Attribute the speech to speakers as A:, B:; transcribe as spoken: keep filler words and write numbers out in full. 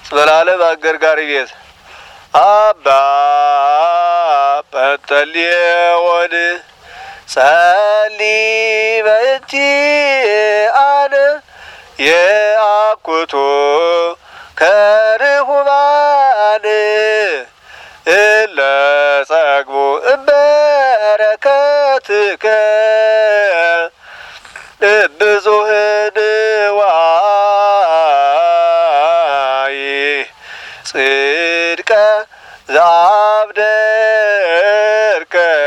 A: ዘላለም አገርጋሪ ቤት አባ ጰንጠሌዎን ጸልይ በእንቲ አነ የአኩቶ ከርሁባን እለ ጸግቡ እበረከትከ ብዙኅን ዋይ ጽድቀ ዘአብደርከ